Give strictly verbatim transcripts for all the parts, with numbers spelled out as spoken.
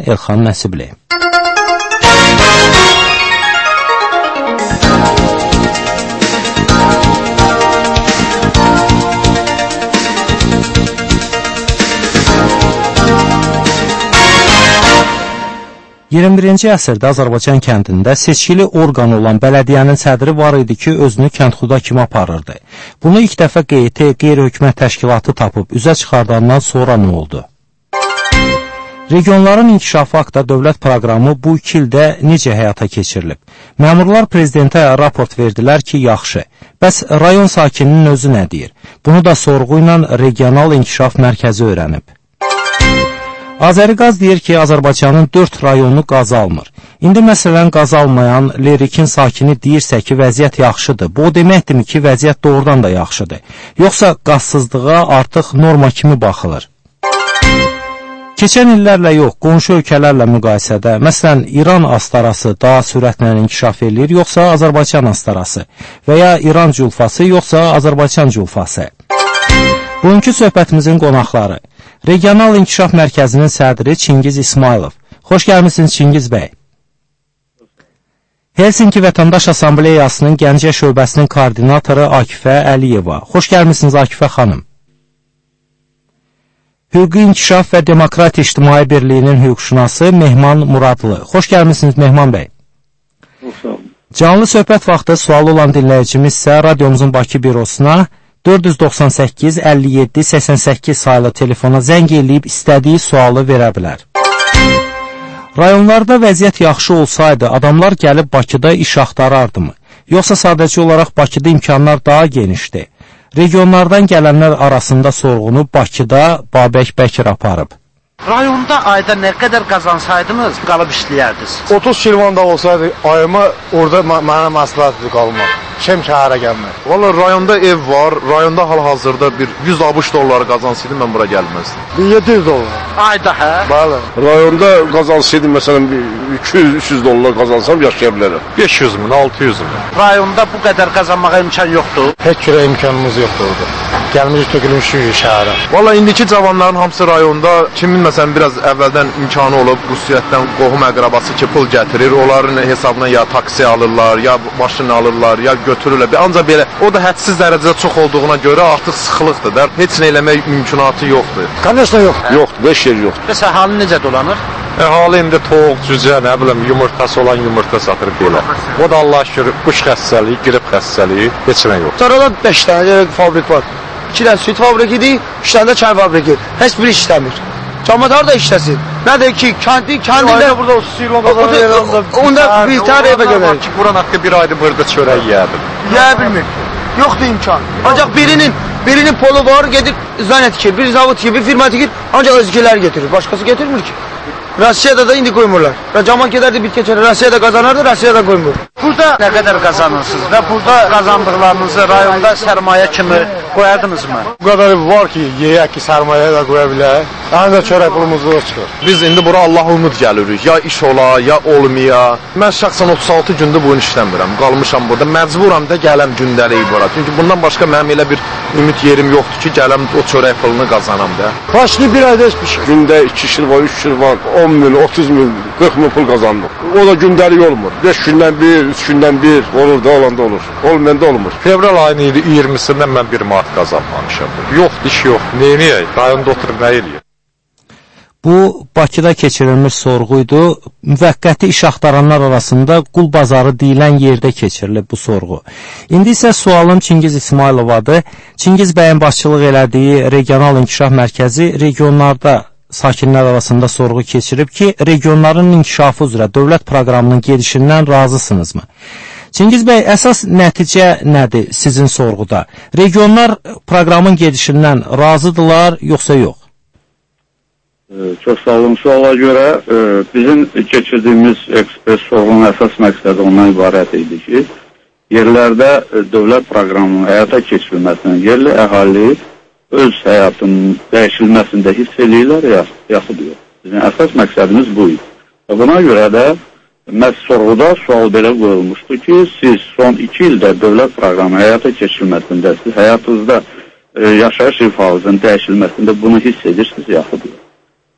Elxan Nəsibli. iyirmi birinci əsrdə Azərbaycan kəndində seçkili orqan olan bələdiyyənin sədri var idi ki, özünü kəndxuda kimi aparırdı. Bunu ilk dəfə Q T qeyri-hökumət təşkilatı tapıb üzə çıxardandan sonra nə oldu? Regionların inkişafı haqda dövlət proqramı bu iki ildə necə həyata keçirilib? Məmurlar prezidentə raport verdilər ki, yaxşı. Bəs rayon sakininin özü nə deyir? Bunu da sorğu ilə regional inkişaf mərkəzi öyrənib. Azəriqaz deyir ki, Azərbaycanın dörd rayonu qaz almır. İndi məsələn qaz almayan Lerikin sakini deyirsə ki, vəziyyət yaxşıdır. Bu o deməkdirmi ki, vəziyyət doğrudan da yaxşıdır. Yoxsa qazsızlığa artıq norma kimi baxılır. Keçən illərlə yox, qonşu ölkələrlə müqayisədə, məsələn, İran astarası daha sürətlə inkişaf edir, yoxsa Azərbaycan astarası və ya İran culfası, yoxsa Azərbaycan culfası. Bugünkü söhbətimizin qonaqları Regional İnkişaf Mərkəzinin sədri Çingiz İsmailov. Xoş gəlmisiniz Çingiz bəy. Helsinki Vətəndaş Assambleyasının Gəncə şöbəsinin koordinatoru Akifə Əliyeva. Xoş gəlmisiniz Akifə xanım. Hüquqi İnkişaf və Demokratiya İctimai Birliyinin hüquqşünası Mehman Muradlı. Xoş gəlmisiniz Mehman bəy. Canlı söhbət vaxtı sualı olan dinləyicimiz isə radiomuzun Bakı bürosuna dörd yüz doxsan səkkiz əlli yeddi səksən səkkiz saylı telefona zəng eləyib istədiyi sualı verə bilər. Rayonlarda vəziyyət yaxşı olsaydı, adamlar gəlib Bakıda iş axtarardımı? Yoxsa sadəcə olaraq Bakıda imkanlar daha genişdir? Regionlardan gələnlər arasında sorğunu Bakıda Babək Bəkir aparıb. Rayonda ayda nə qədər qazansaydınız, qalıb işləyərdiniz? otuz kilvan da olsaydı ayıma orada mənə məsləhətdir qalmaq. Şəm şəhərə gəlmək. Valla rayonda ev var, rayonda hal-hazırda bir yüz abış dolları qazansaydım mən bura gəlməzdim. bin yeddi yüz dollar. Ayda hə? Bəli. Rayonda qazansaydım məsələn iki yüz üç yüz dollar qazansam yaşaya bilərəm. beş yüz min, altı yüz min. Rayonda bu qədər qazanmağa imkan yoxdur. Heç cürə imkanımız yoxdur orada. Gəlmişik, tökülmüşük şəhərə. Valla indiki cavanların hamısı rayonda kimin məsələn biraz əvvəldən imkanı olub, Rusiyyətdən qohum əqrabası ki pul gətirir, onların hesabına ya taksi alırlar, ya maşın alırlar, ya götürürlər. Ancaq belə, o da hədsiz dərəcədə çox olduğuna görə artıq sıxılıqdır da, heç nə eləmək mümkünatı yoxdur. Конечно yox. Yoxdur, beş yer yoxdur. Bəs əhali necə dolanır? Əhali indi toğ, cücə, nə bilim, yumurtası olan yumurta satır belə. O da Allah şükür, quş xəstəliyi, qrip xəstəliyi, heç nə yox. Sarada beş dənə fabrik var. iki dənə süt fabrikidir, üç dənə də çay fabriki. Heç biri işləmir. Camatar da işləsin. Nədir ki, kəndi, kəndində... Burada otuz kilon qazanır. Onda bir tane evə gəlir. Buran haqqı bir ayda burada çörək yiyərdim. Yeyə bilmir. Yoxdur imkan. Ancaq birinin, birinin polu var, gedir zan etkir, bir zavod ki, bir firma etkir, ancaq özgələr getirir. Başqası getirmir ki. Rusiyada da indi qoymurlar. Və caman gedərdi bit keçər, Rusiyada qazanardı, Rusiyada qoymur. Burada nə qədər qazanırsınız və burada qazandıqlarınızı rayonda sərmayə kimi qoyardınızmı? Bu qədər var ki, yeyək ki, sərmayə də qoya bilək. Ancaq çörək pulumuzda çıxır. Biz indi bura Allah ümid gəlirik. Ya iş ola, ya olmaya. Mən şəxsən otuz altı gündür bu gün işləmirəm. Qalmışam burada. Məcburam da gələm gündəlik bura. Çünki bundan başqa mənim elə bir ümid yerim yoxdur ki, gələm o çörək pulunu qazanam da. Başlı bir ayda heç bir şey. Gündə iki şirvan, üç şirvan, on min, otuz min, qırx min pul qazandım. O da gündəlik olmur. beş gündən bir, üç gündən bir olur da olanda olur. Olmayanda olmur. Fevral ayının iyirmisindən mən bir manat qazanmamışam. Yox, iş yox. Neyniyək? Rayonda oturub nə eləyək? Bu, Bakıda keçirilmiş sorğuydu. Müvəqqəti iş axtaranlar arasında qul bazarı deyilən yerdə keçirilib bu sorğu. İndi isə sualım Çingiz İsmailovadır. Çingiz bəyin başçılıq elədiyi Regional İnkişaf Mərkəzi regionlarda sakinlər arasında sorğu keçirib ki, regionların inkişafı üzrə dövlət proqramının gedişindən razısınızmı? Çingiz bəy, əsas nəticə nədir sizin sorğuda? Regionlar proqramın gedişindən razıdırlar, yoxsa yox? Çox sağ olun. Suala görə e, bizim keçirdiyimiz ekspres sorğunun əsas məqsədi ondan ibarət idi ki, yerlərdə e, dövlət proqramının həyata keçirilməsindən yerli əhali öz həyatının dəyişilməsində hiss eləyirlər, ya, yaxud yox. Bizim əsas məqsədimiz bu idi. Və buna görə də məhz sorğuda sual belə qoyulmuşdu ki, siz son iki ildə dövlət proqramı həyata keçirilməsində, siz həyatınızda e, yaşayış rifahınızın dəyişilməsində bunu hiss edirsiniz, yaxud yox.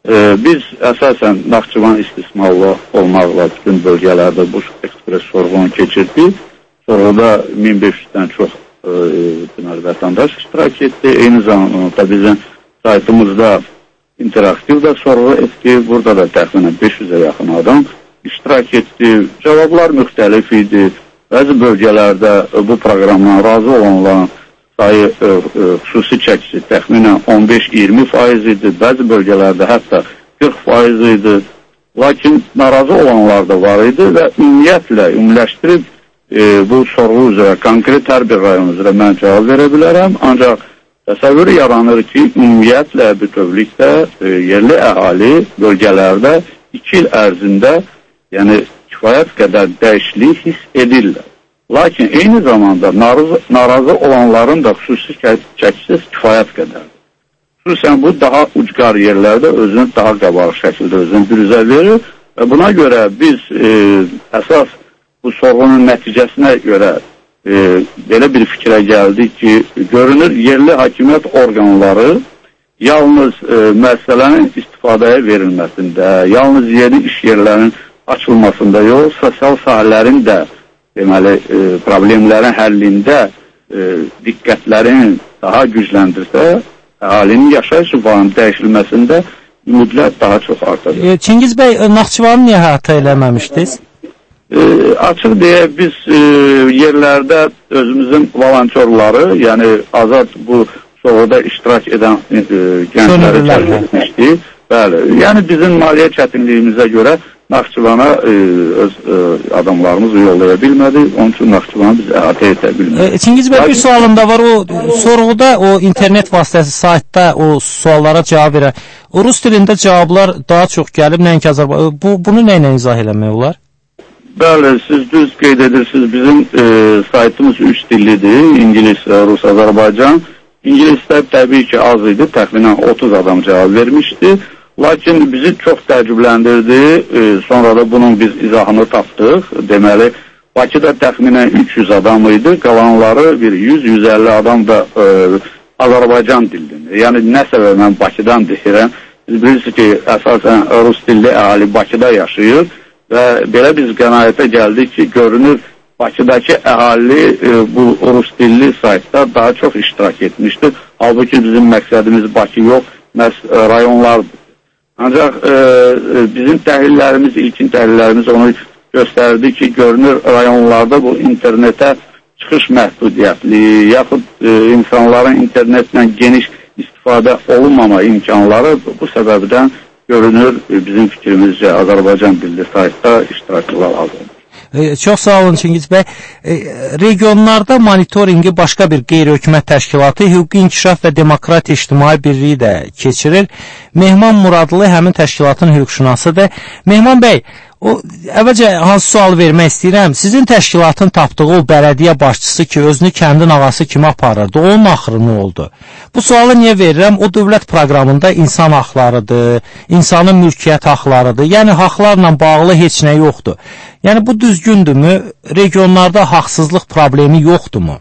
Ee, biz əsasən Naxçıvan istismarlı olmaqla bütün bölgələrdə bu ekspres sorğunu keçirdik. Sorğuda min beş yüzdən çox e, deməli, vətəndaş iştirak etdi. Eyni zamanda bizim saytımızda interaktiv də sorğu etdi. Burada da təxminən beş yüzə yaxın adam iştirak etdi. Cavablar müxtəlif idi. Bəzi bölgələrdə bu proqramdan razı olanların sayı e, e, xüsusi çəkisi təxminən on beş iyirmi faiz idi. Bəzi bölgələrdə hətta qırx faiz idi. Lakin narazı olanlar da var idi və ümumiyyətlə, ümumiləşdirib e, bu sorğu üzrə, konkret hər bir rayon üzrə mən cavab verə bilərəm. Ancaq təsəvvür yaranır ki, ümumiyyətlə bütövlükdə e, yerli əhali bölgələrdə iki il ərzində, yəni kifayət qədər dəyişiklik hiss edirlər. Lakin eyni zamanda narazı, narazı olanların da xüsusi çəkisiz kifayət qədərdir. Xüsusən bu daha ucqar yerlərdə özünü daha qabaq şəkildə özünü bürüzə verir və buna görə biz e, əsas bu sorğunun nəticəsinə görə e, belə bir fikrə gəldik ki, görünür yerli hakimiyyət orqanları yalnız e, məsələnin istifadəyə verilməsində, yalnız yeni iş yerlərinin açılmasında yox, sosial sahələrin də deməli, e, problemlərin həllində e, diqqətlərin daha gücləndirsə, əhalinin yaşayış üsullarının dəyişilməsində ümidlər daha çox artacaq. E, Çingiz bəy, Naxçıvanı niyə əhatə eləməmişdiniz? E, açıq deyə biz e, yerlərdə özümüzün volontyorları, yəni azad bu sorğuda iştirak edən e, gəncləri cəlb etmişdik. Bəli, yəni bizim maliyyə çətinliyimizə görə Naxçıvana e, öz e, adamlarımız yollaya bilmədi. Onun üçün Naxçıvanı biz əhatə edə bilmədik. E, Çingiz bəy, bir sualım da var. O sorğuda, o internet vasitəsi saytda o suallara cavab verər. O rus dilində cavablar daha çox gəlib, nəinki Azərbaycan. Bu, bunu nə ilə izah eləmək olar? Bəli, siz düz qeyd edirsiniz. Bizim e, saytımız üç dillidir. İngilis, Rus, Azərbaycan. İngilislər təbii ki az idi. Təxminən otuz adam cavab vermişdi. Lakin bizi çox təəccübləndirdi. E, sonra da bunun biz izahını tapdıq. Deməli, Bakıda təxminən üç yüz adam idi. Qalanları bir yüz yüz əlli adam da e, Azərbaycan dilində. Yəni, nə səbəblə Bakıdan deyirəm? Biz bilirsiniz ki, əsasən Rus dilli əhali Bakıda yaşayır və belə biz qənaətə gəldik ki, görünür Bakıdakı əhali e, bu Rus dilli saytda daha çox iştirak etmişdir. Halbuki bizim məqsədimiz Bakı yox, məhz e, rayonlardır. Ancaq e, bizim təhlillərimiz, ilkin təhlillərimiz onu göstərdi ki, görünür rayonlarda bu internetə çıxış məhdudiyyətli, yaxud e, insanların internetlə geniş istifadə olunmama imkanları bu səbəbdən görünür e, bizim fikrimizcə Azərbaycan dilli saytda iştirakçılar azalır. E, çox sağ olun Çingiz bəy. E, regionlarda monitoringi başqa bir qeyri-hökumət təşkilatı Hüquqi İnkişaf və Demokratiya İctimai Birliyi də keçirir. Mehman Muradlı həmin təşkilatın hüquqşünasıdır. Mehman bəy, o əvvəlcə hansı sual vermək istəyirəm? Sizin təşkilatın tapdığı o bələdiyyə başçısı ki, özünü kəndin ağası kimi aparırdı, onun axırı nə oldu? Bu sualı niyə verirəm? O dövlət proqramında insan haqlarıdır, insanın mülkiyyət haqlarıdır. Yəni haqlarla bağlı heç nə yoxdur. Yəni bu düzgündürmü? Regionlarda haqsızlıq problemi yoxdurmu?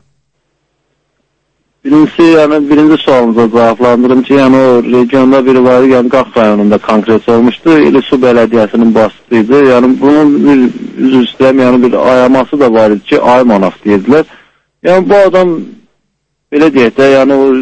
Birincisi, yəni birinci sualınıza cavablandırım ki, yəni o regionda biri var, yəni Qax rayonunda konkret olmuşdu. İlisu Bələdiyyəsinin başçısıydı. Yəni bunun bir üzr istəyəm, yəni bir ayaması da var idi ki, ay manaf deyirlər. Yəni bu adam belə deyək də, yəni o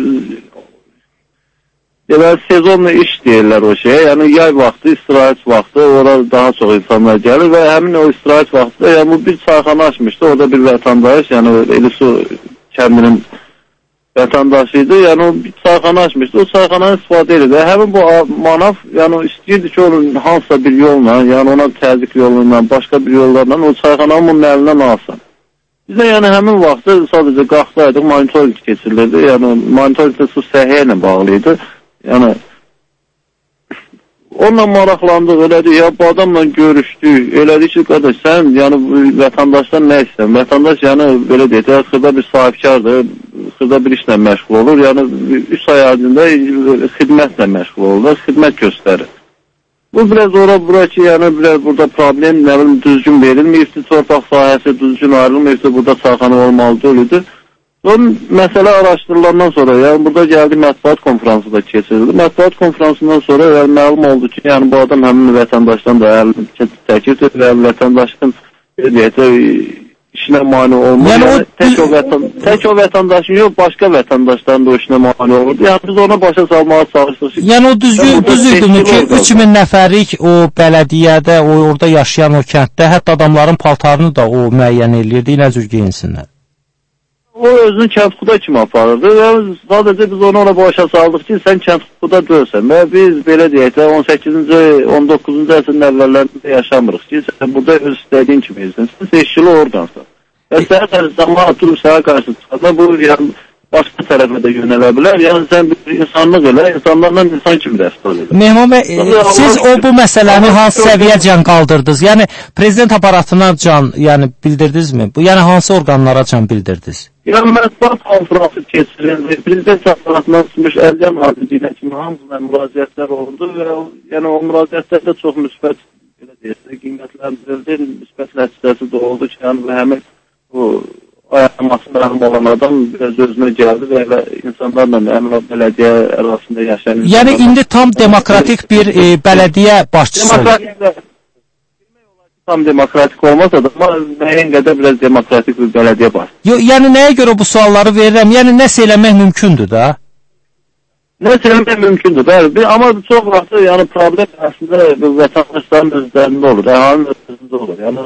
deməli sezonlu iş deyirlər o şeyə. Yəni yay vaxtı, istirahət vaxtı, orada daha çox insanlar gəlir və həmin o istirahət vaxtında yəni bu bir çayxana açmışdı. Orada bir vətəndaş, yəni İlisu kəndinin vətəndaşı idi, yəni o bir çayxana açmışdı, o çayxananı istifadə edirdi. Həmin bu manaf, yəni istəyirdi ki, onun hansısa bir yolla, yəni ona təzyiq yolundan, başqa bir yollarla o çayxananın bunun əlindən alsın. Biz də yəni həmin vaxtı sadəcə qalxdaydıq, monitoring keçirilirdi, yəni monitoring də su səhiyyə ilə bağlı idi. Yəni onunla maraqlandıq, elədik, ya bu adamla görüşdük, elədik ki, qardaş, sən yəni vətəndaşdan nə istəyən? Vətəndaş yəni belə deyək, xırda bir sahibkardır, xırda bir işlə məşğul olur, yəni üç ay ərzində xidmətlə məşğul olur, xidmət göstərir. Bu biraz ora-bura ki, yəni biraz burada problem, nə bilim, düzgün verilməyibdir, torpaq sahəsi düzgün ayrılmayıbdır, burada çayxana olmalıdır, ölüdür. O məsələ araşdırılandan sonra, yəni burada gəldi mətbuat konfransı da keçirildi. Mətbuat konfransından sonra yəni, məlum oldu ki, yəni bu adam həmin vətəndaşdan da əlini təkid edir və vətəndaşın işinə mane olmur. Yəni, yəni, o... tək, o vətən, tək o vətəndaşın yox, başqa vətəndaşların da o işinə mane olurdu. Yəni biz ona başa salmağa çalışdıq. Yəni o düzgün, düzgün ki, üç min nəfərlik o bələdiyyədə, o orada yaşayan o kənddə, hətta adamların paltarını da o müəyyən eləyirdi, nə cür geyinsinlər. O özünü kəndxuda kimi aparırdı və sadəcə biz onu ona başa saldıq ki, sən kəndxuda dölsən və biz belə deyək də on səkkizinci, on doqquzuncu əsrin əvvəllərində yaşamırıq ki, sən burada öz istədiyin kimi izlən, sən seçkili orqansan. Və sənə tərəfdən oturub sənə qarşı çıxanda bu yəni, başqa tərəfə də yönələ bilər, yəni sən bir insanlıq elə, insanlarla insan kimi rəftar edir. Mehman bəy, siz o bu məsələni hansı səviyyəcən qaldırdınız? Yəni prezident aparatına can yəni, bildirdinizmi? Bu, yəni hansı orqanlara can bildirdiniz? Yəni mətbuat konfransı keçirildi, prezident aparatından çıxmış Əliyam Azizliyinə kimi hamısına müraciətlər oldu və yəni, o müraciətlərdə çox müsbət qiymətlərdir, müsbət nəticəsi də oldu ki, yəni, və həmin bu ayaqlaması məlum olan adam biraz özünə gəldi və elə insanlarla əmrə bələdiyyə arasında yaşayan insanlar... Yəni, indi tam demokratik bir e, bələdiyyə başçısı olur. Tam demokratik olmasa da, amma müəyyən qədər biraz demokratik bir bələdiyyə başçısı. Yo, yəni, nəyə görə bu sualları verirəm? Yəni, nəsə eləmək mümkündür da? Nəsə eləmək mümkündür, bəli. Amma çox vaxt, yəni, problem əslində vətəndaşların özlərində olur, əhalinin özlərində olur. Yəni,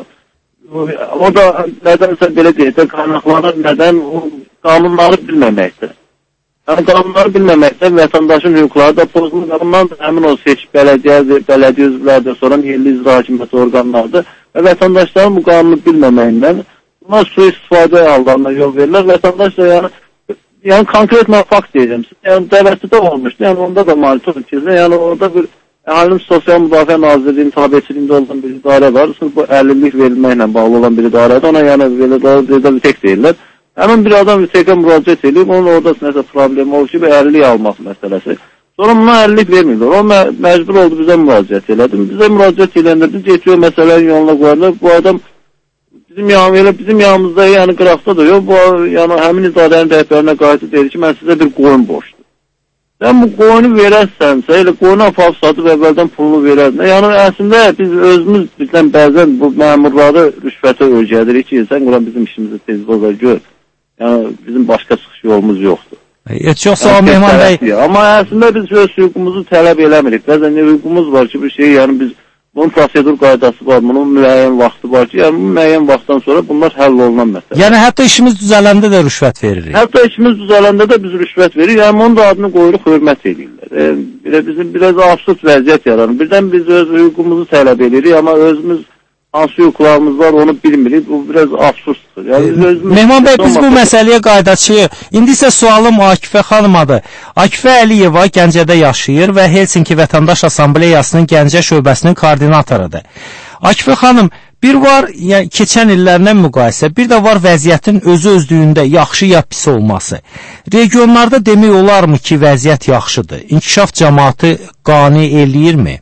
o da nədənsə belə deyək də, qaynaqları nədən o qanunları bilməməkdir. Yəni, qanunları bilməməkdə vətəndaşın hüquqları da pozulur. Bundan da həmin o seçki bələdiyyə, bələdiyyə üzvlərdir, sonra yerli icra hakimiyyəti orqanlardır və vətəndaşların bu qanunu bilməməyindən bunlar sui-istifadə hallarına yol verirlər. Vətəndaş da, yəni, yəni konkret mən fakt deyəcəm. Yəni, dəvətçidə olmuşdu, yəni onda da monitor keçir. Yəni, orada bir Əhalinin Sosial Müdafiə Nazirliyinin tabiçiliyində olan bir idarə var. Bu əlillik verilməklə bağlı olan bir idarədir. Ona yəni belə tek deyirlər. Həmin bir adam tekə müraciət edib, onun orada nəsə problem olur ki, bir əlillik alması məsələsi. Sonra buna əlillik vermirlər. O mə məcbur oldu bizə müraciət elədi. Bizə müraciət eləyəndə getiriyor məsələnin yoluna qoyarlar. Bu adam bizim yanımızda, bizim yanımızda yəni qıraqda da yox. Bu yəni həmin idarənin rəhbərinə qayıtıb deyir ki, mən sizə bir qoyun borcluyum. Sən bu qoyunu verərsənsə, elə qoyunu aparıb satıb əvvəldən pulunu verərsən. Yəni, əslində biz özümüz bizdən bəzən bu məmurları rüşvətə öyrədirik ki, sən quran bizim işimizi tez boza gör. Yəni, bizim başqa çıxış yolumuz yoxdur. Heç yoxsa o Mehman bəy... Amma əslində biz öz hüququmuzu tələb eləmirik. Bəzən hüququmuz var ki, bir şey, yəni biz bunun prosedur qaydası var, bunun müəyyən vaxtı var ki, yəni müəyyən vaxtdan sonra bunlar həll olunan məsələ. Yəni hətta işimiz düzələndə də rüşvət veririk. Hətta işimiz düzələndə də biz rüşvət veririk. Yəni onun da adını qoyuruq, hörmət edirlər. E, bizim biraz absurd vəziyyət yaranır. Birdən biz öz hüququmuzu tələb edirik, amma özümüz hansı hüquqlarımız var onu bilmirik. Bu biraz absurddur. Yəni biz özümüz Mehman bəy, biz bu məsələyə qaydaçıyıq. İndi isə sualım Akifə xanımadır. Akifə Əliyeva Gəncədə yaşayır və Helsinki Vətəndaş Assambleyasının Gəncə şöbəsinin koordinatorudur. Akifə xanım, bir var yəni, keçən illərlə müqayisə, bir də var vəziyyətin özü özlüyündə yaxşı ya pis olması. Regionlarda demək olarmı ki, vəziyyət yaxşıdır? İnkişaf cəmaatı qane eləyirmi?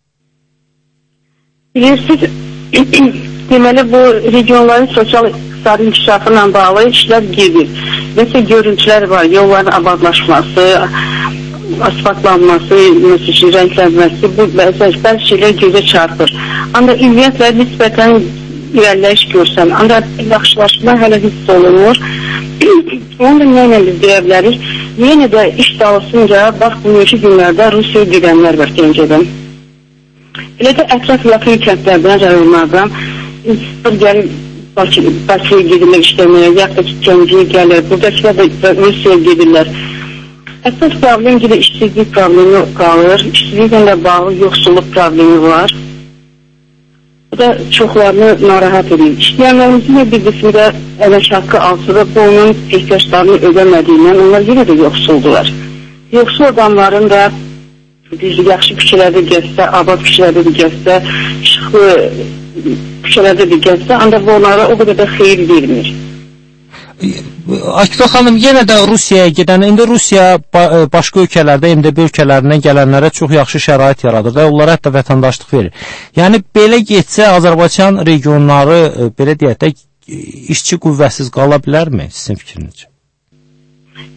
Bilirsiniz, deməli bu regionların sosial-iqtisadi inkişafı ilə bağlı işlər gedir. Mesela görüntülər var, yolların abadlaşması, asfaltlanması, məsələn, rənglənməsi, bu bəzi şeylər gözə çarpır. Ancaq ümumiyyətlə nisbətən irəliləyiş görsən, ancaq yaxşılaşma hələ hiss olunur. Onu da nə ilə biz deyə bilərik? Yenə də iş dağılsınca, bax bu mövki günlərdə Rusiyaya gedənlər var Gəncədən. Elə də ətraf yaxın kəndlərdən, rayonlardan insanlar gəlib Bakıya gedirlər işləməyə, yaxud da ki, Gəncəyə gəlir, buradakılar da Rusiyaya gedirlər. Əsas problem gibi işsizlik problemi qalır, işsizliklə də bağlı yoxsulluq problemi var. Bu da çoxlarını narahat edir. İşləyənlərimizin bir qismində əmək haqqı alsa da bu onun ehtiyaçlarını ödəmədiyindən onlar yenə də yoxsuldular. Yoxsul adamların da düz yaxşı küçələrdə gəzsə, abad küçələrdə də gəzsə, işıqlı küçələrdə də gəzsə, ancaq bu onlara o qədər də xeyir vermir. Akifə xanım, yenə də Rusiyaya gedən, indi Rusiya başqa ölkələrdə, M D B ölkələrindən gələnlərə çox yaxşı şərait yaradır və onlara hətta vətəndaşlıq verir. Yəni, belə getsə, Azərbaycan regionları, belə deyək də, işçi qüvvəsiz qala bilərmi, sizin fikrinizcə?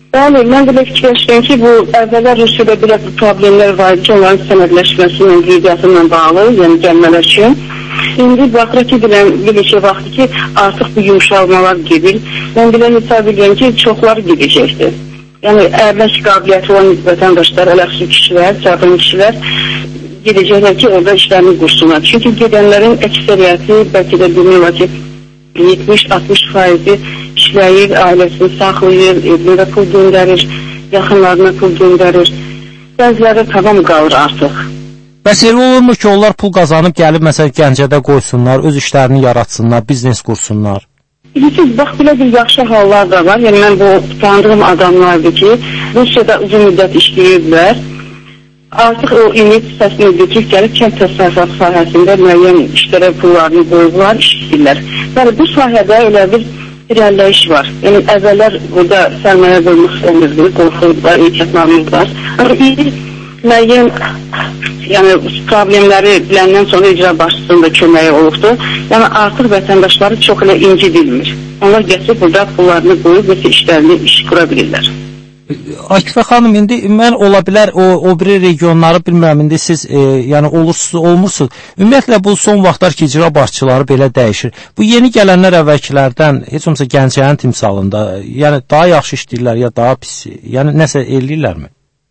Bəli, mən belə fikirləşdim ki, bu əvvəllər Rusiyada biraz problemlər var ki, onların sənədləşməsilə, qeydiyyatıyla bağlı, yəni gəlmələr üçün. İndi baxırıq ki, bilən, bir neçə vaxtı ki, artıq bu yumuşalmalar gedir. Mən bilən hesab edirəm ki, çoxları gedəcəkdir. Yəni, ərləş qabiliyyəti olan vətəndaşlar, ələxsi kişilər, çarpın kişilər gedəcəklər ki, orada işlərini qursunlar. Çünki gedənlərin əksəriyyəti, bəlkə də bilmək var ki, yetmiş altmış faizi işləyir, ailəsini saxlayır, evində pul göndərir, yaxınlarına pul göndərir. Bəziləri tamam qalır artıq. Bəs elə olurmu ki, onlar pul qazanıb gəlib, məsələn, Gəncədə qoysunlar, öz işlərini yaratsınlar, biznes qursunlar? Bilirsiniz, bax, belə bir yaxşı hallar da var. Yəni, mən bu tanıdığım adamlardır ki, Rusiyada uzun müddət işləyirlər. Artıq o ümid hissəsini götürüb gəlib kənd təsərrüfatı sahəsində müəyyən işlərə pullarını qoyurlar, işləyirlər. Yəni, bu sahədə elə bir irəliləyiş var. Yəni, əvvəllər burada sərmayə qoymaq istəmirdi, qorxurdular, ehtiyatlarımız var. Amma indi müəyyən yəni, problemləri biləndən sonra icra başçısının da köməyi olubdur. Yəni, artıq vətəndaşları çox elə incidilmir. Onlar gətirib burada pullarını qoyub, mesela işlərini iş qura bilirlər. Akifə xanım, indi mən ola bilər o, o biri regionları bilmirəm, indi siz e, yəni olursunuz, olmursunuz. Ümumiyyətlə bu son vaxtlar ki, icra başçıları belə dəyişir. Bu yeni gələnlər əvvəlkilərdən, heç olmasa Gəncəyin timsalında, yəni daha yaxşı işləyirlər ya daha pis, yəni nəsə eləyirlərmi?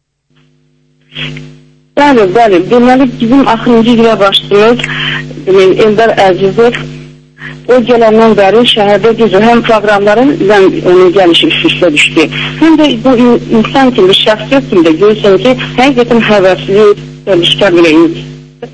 Bəli, bəli. Deməli, bizim axırıncı icra başçımız Eldar Əzizov, o gələndən bəri şəhərdə düzü həm proqramların onun gəlişi üst-üstə düşdü. Həm də bu insan kimi, şəxsiyyət kimi də görürsən ki, həqiqətən həvəsli, gəlişkar belə insan.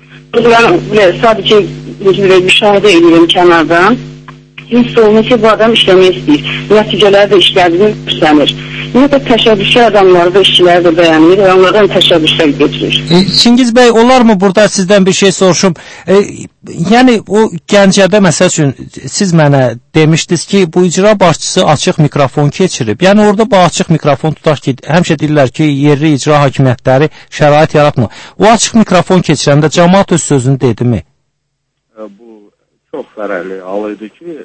Ben sadece müşahidə ediyorum kənardan. Hiss olunur ki, bu adam işləmək istəyir. Nəticələri də işlədiyini göstərir. Yine də təşəbbüsçü adamları da işçiləri də bəyənir və onlardan təşəbbüslər götürür. E, Çingiz bəy, olar mı burada sizdən bir şey soruşum? E, yəni o Gəncədə məsəl üçün siz mənə demişdiniz ki, bu icra başçısı açıq mikrofon keçirib. Yəni orada bu açıq mikrofon tutaq ki, həmişə deyirlər ki, yerli icra hakimiyyətləri şərait yaratmır. O açıq mikrofon keçirəndə cəmaət öz sözünü dedimi? Bu çox fərqli hal idi ki,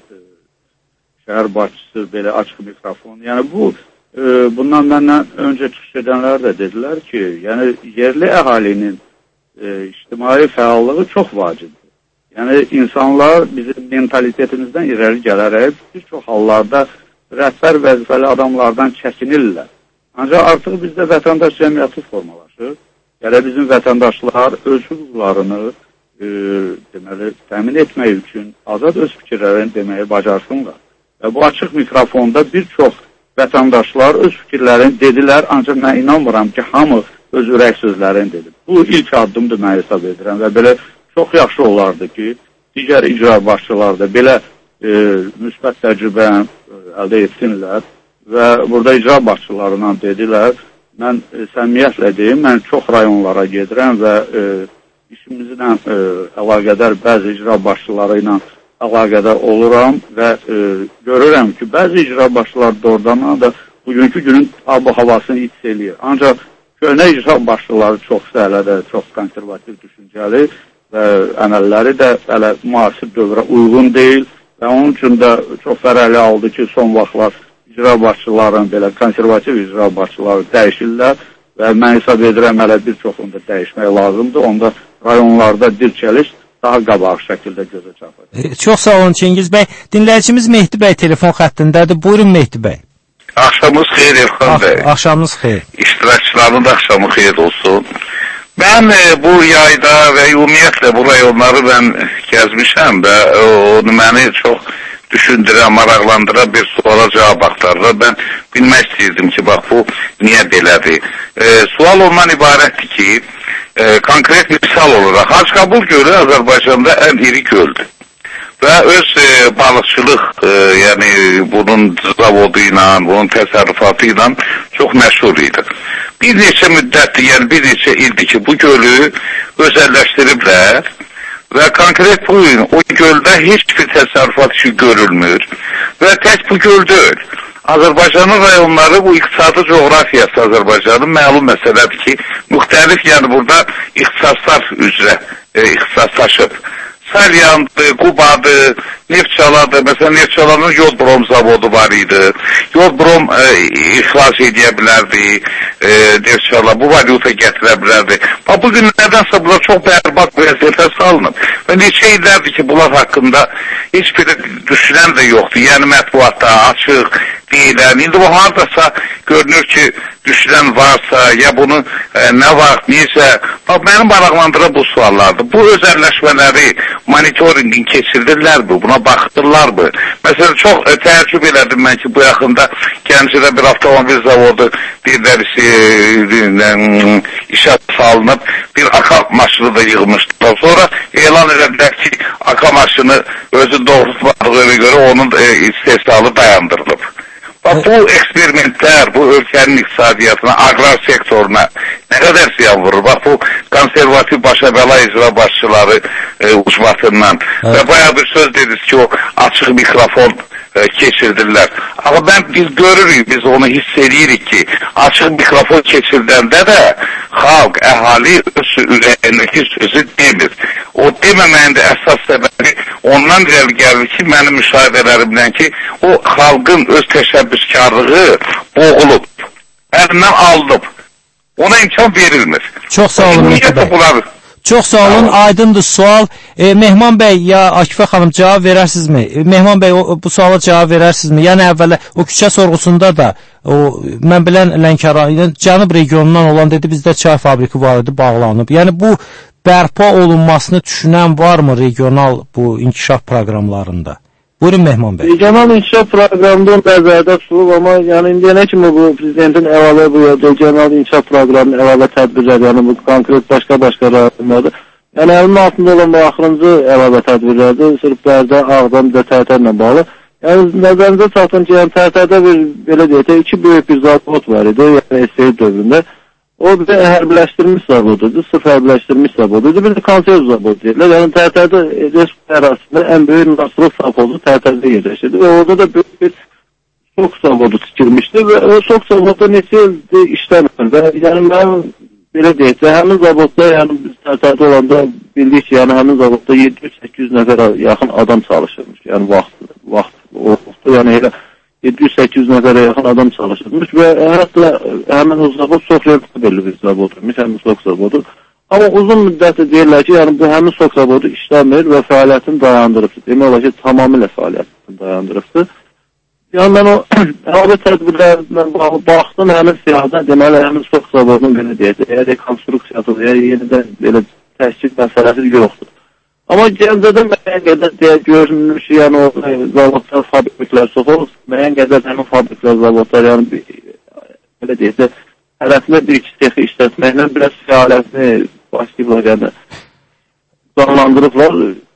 şəhər başçısı belə açıq mikrofon. Yəni bu e, bundan məndən öncə çıxış edənlər də dedilər ki, yəni yerli əhalinin e, ictimai fəallığı çox vacibdir. Yəni insanlar bizim mentalitetimizdən irəli gələrək bir çox hallarda rəhbər vəzifəli adamlardan çəkinirlər. Ancaq artıq bizdə vətəndaş cəmiyyəti formalaşır. Yəni bizim vətəndaşlar öz hüquqlarını e, deməli təmin etmək üçün azad öz fikirlərini deməyi bacarsınlar. Və bu açıq mikrofonda bir çox vətəndaşlar öz fikirlərini dedilər, ancaq mən inanmıram ki, hamı öz ürək sözlərini dedi. Bu ilk addımdır mən hesab edirəm və belə çox yaxşı olardı ki, digər icra başçıları da belə e, müsbət təcrübə e, əldə etsinlər və burada icra başçılarından dedilər, mən e, səmiyyətlə deyim, mən çox rayonlara gedirəm və e, işimizlə e, əlaqədar bəzi icra başçıları ilə əlaqədar oluram və e, görürəm ki, bəzi icra başçıları doğrudan da bugünkü günün ab-ı havasını hiss eləyir. Ancaq köhnə icra başçıları çox səhələdə, çox konservativ düşüncəli və əməlləri də hələ müasir dövrə uyğun deyil və onun üçün də çox fərqli aldı ki, son vaxtlar icra başçıların, belə konservativ icra başçıları dəyişirlər və mən hesab edirəm hələ bir çoxunda dəyişmək lazımdır. Onda rayonlarda dirçəliş daha qabaq şəkildə gözə çarpır. E, çox sağ olun Çingiz bəy. Dinləyicimiz Mehdi bəy telefon xəttindədir. Buyurun Mehdi bəy. Axşamınız xeyir Elxan bəy. Axşamınız xeyir. İştirakçıların da axşamı xeyir olsun. Mən e, bu yayda və ümumiyyətlə bu rayonları mən gəzmişəm və o məni çox düşündürən, maraqlandıran bir suala cavab axtarır. Ben bilmək istəyirdim ki, bax bu niyə belədir? E, sual ondan ibarətdir ki, e, konkret misal olaraq Hacıqabul gölü Azərbaycanda ən iri göldür. Və öz e, balıqçılıq, e, yəni bunun zavodu ilə, bunun təsərrüfatı ilə çox məşhur idi. Bir neçə müddətdir, yəni bir neçə ildir ki, bu gölü özəlləşdiriblər və konkret bu gün o göldə heç bir təsərrüfat işi görülmür və tək bu göl deyil. Azərbaycanın rayonları bu iqtisadi coğrafiyası Azərbaycanın məlum məsələdir ki, müxtəlif, yəni burada ixtisaslar üzrə e, ixtisaslaşıb. Salyandı, Qubadı, Neftçalada, məsələn, Neftçalanın yod brom zavodu var idi. Yod brom e, ixlas edə bilərdi, e, Neftçala bu valyuta gətirə bilərdi. Bax, bugün nədənsə bunlar çox bərbad vəziyyətə salınıb. Və neçə illərdir ki, bunlar haqqında heç bir düşünən də yoxdur. Yəni, mətbuatda açıq deyilən. İndi bu haradasa görünür ki, düşünən varsa, ya bunu e, nə vaxt, neysə, bax, mənim maraqlandıran bu suallardır. Bu özəlləşmələri monitoringin keçirdirlər mi? Buna baxdırlar mı? Məsələn, çox e, təəccüb elədim mən ki, bu yaxında Gəncədə bir avtomobil zavodu deyirlərisi e, işə salınıb, bir aka maşını da yığmışdılar. Sonra elan edildilər ki, aka maşını özü doğrultmadığına görə onun e, istehsalı dayandırılıb. Bax, bu eksperimentlər, bu ölkənin iqtisadiyyatına, agrar sektoruna nə qədər ziyan vurur? Bax, bu konservativ başa bəla icra başçıları e, ucbatından evet. Və bayağı bir söz dediniz ki, o açıq mikrofon e, keçirdirlər. Amma ben, biz görürük, biz onu hiss edirik ki, açıq mikrofon keçirdəndə də xalq, əhali öz ürəyindəki sözü demir. O deməməyin də əsas səbəbi ondan irəli gəlir ki, mənim müşahidələrimdən ki, o xalqın öz təşəbbüskarlığı boğulub, əlindən alınıb. Ona imkan verilmir. Çox sağ olun, Mehdi bəy. Çox sağ olun, aydındır sual. E, Mehman bəy ya Akifə xanım cavab verərsinizmi? E, Mehman bəy o, bu suala cavab verərsinizmi? Yəni əvvələ o küçə sorğusunda da o mən bilən Lənkəranın cənub regionundan olan dedi bizdə çay fabriki var idi, bağlanıb. Yəni bu bərpa olunmasını düşünən varmı regional bu inkişaf proqramlarında? Buyurun Mehman bəy. Regional inkişaf proqramında nəzərdə tutulub, amma yəni indiyənə kimi bu prezidentin əlavə bu regional inkişaf proqramının əlavə tədbirlər, yəni bu konkret başqa-başqa rayonlardır. Yəni əlinin altında olan bu axırıncı əlavə tədbirlərdir, Sırplərdə, Ağdamda, Tərtərlə bağlı. Yəni nəzərinizə çatın ki, yəni Tərtərdə bir, belə deyək, iki böyük bir zavod var idi, yəni S S R dövründə. O bir də hərbiləşdirilmiş zavodudur, sırf hərbiləşdirilmiş zavodudur, bir də konserv zavodu deyirlər. Yəni Tərtərdə Respublika ərazisində ən böyük nasırlıq zavodu Tərtərdə yerləşirdi və orada da böyük bir sok zavodu tikilmişdi və o sok zavodu neçə ildir işləmir. Yəni mən belə deyək, həmin zavodda, yəni biz Tərtərdə olanda bildik ki, yəni həmin zavodda yeddi yüz səkkiz yüz nəfərə yaxın adam çalışırmış, yəni vaxt, vaxt, o vaxtda, yəni elə yeddi yüz səkkiz yüz nəfərə yaxın adam çalışırmış və hətta həmin o zavod çox rəqəbəlli bir zavodurmuş, həmin sok zavodu. Amma uzun müddətdə deyirlər ki, yəni bu həmin sok zavodu işləmir və fəaliyyətini dayandırıbdır. Demək olar ki, tamamilə fəaliyyətini dayandırıbdır. Yəni mən o əlavə tədbirlərlə baxdım həmin siyahıdan, deməli həmin sok zavodunun belə deyək, ya rekonstruksiyası, ya yenidən belə təşkil məsələsi yoxdur. Amma Gəncədə müəyyən qədər deyə görünmüş, yəni o zavodlar, fabriklər çox olur. Müəyyən qədər həmin fabriklər, zavodlar, yəni belə deyək, tərəfində bir-iki texi işlətməklə biraz fəaliyyətini başlayıblar, yəni canlandırıblar.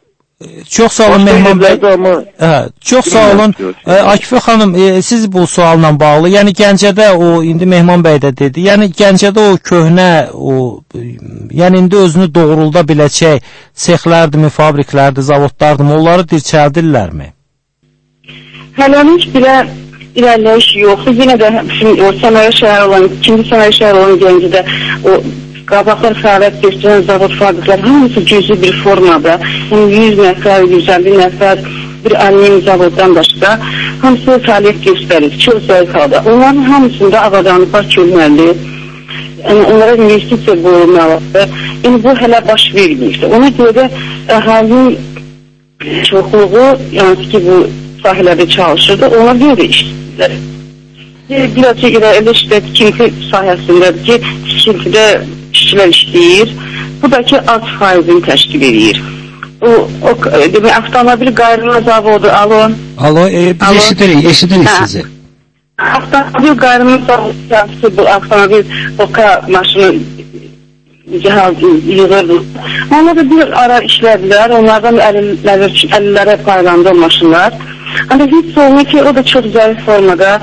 Çox sağ olun Mehman bəy. Hə, çox sağ olun. Akifə xanım, e, siz bu sualla bağlı, yəni Gəncədə o indi Mehman bəy də dedi. Yəni Gəncədə o köhnə o yəni indi özünü doğrulda biləcək sexlərdirmi, fabriklərdir, zavodlardırmı, onları dirçəldirlərmi? Hələlik belə irəliləyiş yoxdur. Yenə də o sənaye şəhəri olan, ikinci sənaye şəhəri olan Gəncədə o qabaqlar fəaliyyət göstərən zavod fabriklər hamısı cüzi bir formada, yəni yüz nəfər, yüz əlli nəfər bir alüminyum zavoddan başqa hamısı fəaliyyət göstərir, çox zəif halda. Onların hamısında avadanlıqlar çölməli, yəni onlara investisiya qoyulmalıdır. Yəni bu hələ baş verməyir. Ona görə də əhalinin çoxluğu, yəni ki bu sahələrdə çalışırdı, ona görə də işləyirlər. Birazcık elə işte tikinti sahəsindədir ki, tikintidə işçilər işləyir. Bu da ki az faizini təşkil edir. O, o demək, avtomobil qayrılma zavodu, alo. Alo, e, biz eşidirik, eşidirik sizi. Avtomobil qayrılma zavodu, bu avtomobil oka maşını cihaz yığırdı. Onlar da bir ara işlədilər, onlardan əlillərə paylandı o maşınlar. Ancaq hiç olmuyor ki, o da çox zəif formada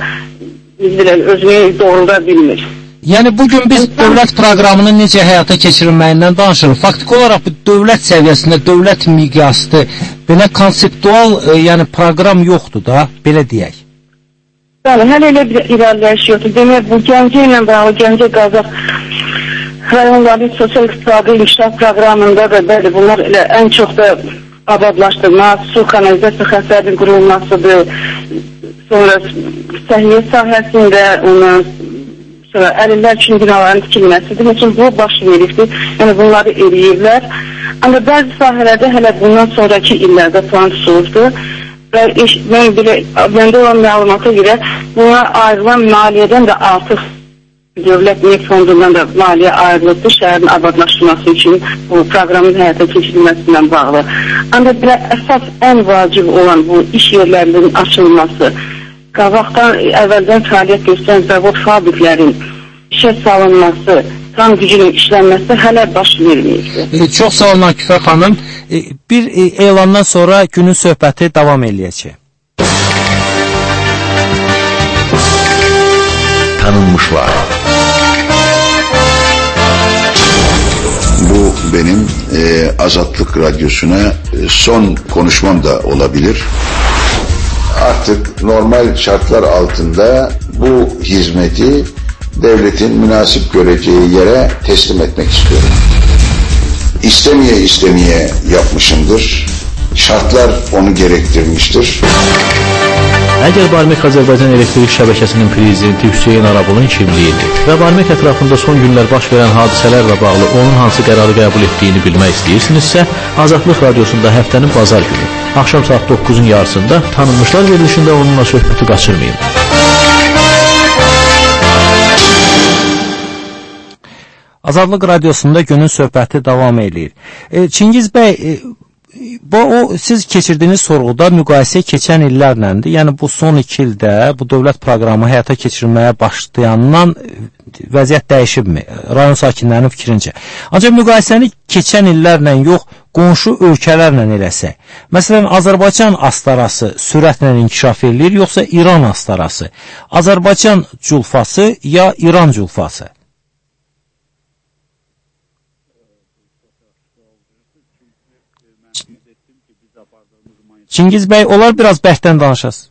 özünü doğrulda bilmir. Yəni bugün biz dövlət proqramını necə həyata keçirilməyindən danışırıq. Faktiki olaraq bu dövlət səviyyəsində, dövlət miqyaslı belə konseptual e, yəni proqram yoxdur da, belə deyək. Bəli, hələ elə bir irəliləyiş yoxdur. Demək, bu Gəncə ilə bağlı Gəncə Qazax rayonların sosial iqtisadi inkişaf proqramında da bəli, bunlar elə ən çox da abadlaşdırma, su kanalizasiya xəstələrinin qurulmasıdır. Sonra səhiyyə sahəsində onun sonra əlillər üçün binaların tikilməsidir. Üçün bu baş veribdir. Yəni bunları eləyirlər. Amma bəzi sahələrdə hələ bundan sonraki illərdə plan tutulubdur. Və iş, mən belə, məndə olan məlumata görə buna ayrılan maliyyədən də artıq dövlət neft fondundan da maliyyə ayrılıbdır şəhərin abadlaşdırması üçün bu proqramın həyata keçirilməsindən bağlı. Ancaq belə əsas ən vacib olan bu iş yerlərinin açılması, qabaqdan, əvvəldən fəaliyyət göstərən zavod fabriklərin işə salınması, tam gücünün işlənməsi hələ baş verməyibdir. E, çox sağ olun Akifə xanım. E, bir e, elandan sonra günün söhbəti davam eləyəcək. Tanınmışlar. Bu benim e, Azatlık Radyosu'na e, son konuşmam da olabilir. Artık normal şartlar altında bu hizmeti devletin münasip göreceği yere teslim etmek istiyorum. İstemeye istemeye yapmışımdır. Şartlar onu gerektirmiştir. Əgər Barmek Azərbaycan Elektrik Şəbəkəsinin prezidenti Hüseyin Arabulun kimliyidir və Barmek ətrafında son günlər baş verən hadisələrlə bağlı onun hansı qərarı qəbul etdiyini bilmək istəyirsinizsə, Azadlıq Radiosunda həftənin bazar günü, axşam saat doqquzun yarısında tanınmışlar verilişində onunla söhbəti qaçırmayın. Azadlıq Radiosunda günün söhbəti davam edir. E, Çingiz bəy, e, bu o siz keçirdiyiniz sorğuda müqayisə keçən illərləndir. Yəni bu son iki ildə bu dövlət proqramı həyata keçirilməyə başlayandan vəziyyət dəyişibmi? Rayon sakinlərinin fikrincə. Ancaq müqayisəni keçən illərlə yox, qonşu ölkələrlə eləsək. Məsələn, Azərbaycan astarası sürətlə inkişaf edir, yoxsa İran astarası? Azərbaycan culfası ya İran culfası? Çingiz bəy, olar biraz bərkdən danışasınız.